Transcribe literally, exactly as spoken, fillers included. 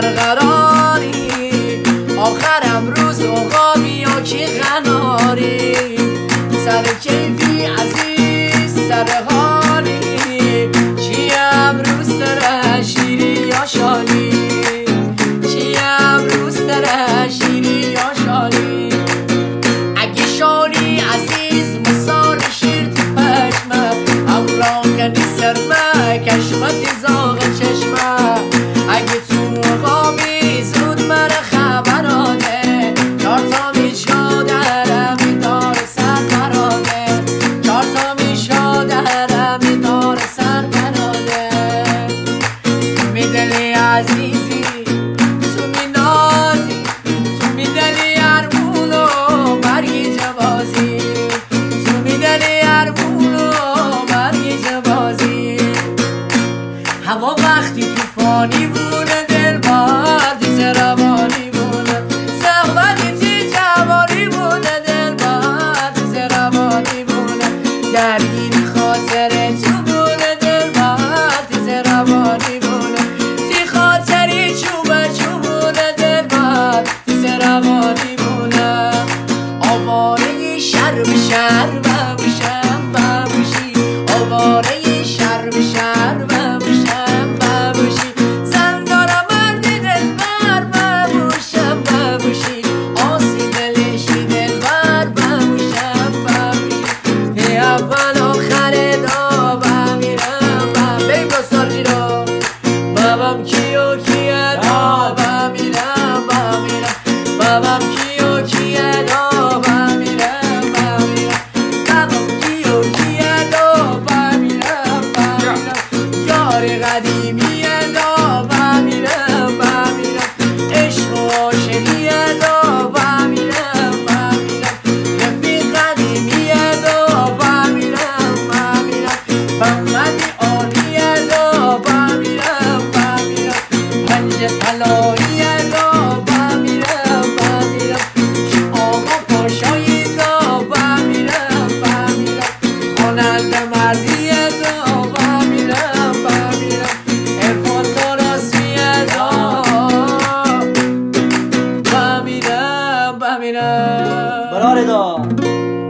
برقراری، آخرم روز اوقا بیا که غناری، سر کیفی عزیز سر حالی، چی امروز سر شیری یا شالی، چی امروز سر شیری یا شالی. اگه شالی عزیز مثال شیر تو پشمه، امراغنی سرمه کشمت زاغ چشمه، اگه تو قابی زود من خبراده، چار تا میشادرم دار سر براده، چار تا میشادرم دار سر براده. تو می دلی عزیزی تو می نازی، تو می دلی ارمون و برگی جوازی، تو می دلی ارمون و برگی جوازی. هوا وقتی توفانی بونه دل باردی زربانی بونه، زغبتی تی جوانی بونه دل باردی زربانی بونه، درگیری خاطر تو بونه دل باردی زربانی بونه، تی خاطری چوبه چوبونه دل باردی زربانی بونه. آواره شر به شر ببوشم ببوشی، آواره شر به شر ببوشم ببوشی، زندانم مردی دلبر ببوشم ببوشی، آسی دلشی دلبر ببوشم ببوشی. ای اول آخر دا بمیرم بیم دستار جیرا، بابم کیو کیه دا بمیرم بمیرم، بابم کیو کیه دا بمیرم بمیرم، بابم کیو کیه دا بمیرم بمیرم، یار قدیمی دا بمیرم بمیرم، عشق و عاشقی دا بمیرم بمیرم، رفیق قدیمی دا بمیرم بمیرم، محمدی عالی دا بمیرم بمیرم، پنج طلایی دا بمیرم بمیرم، آقا پاشایی دا بمیرم بمیرم، خواننده مردی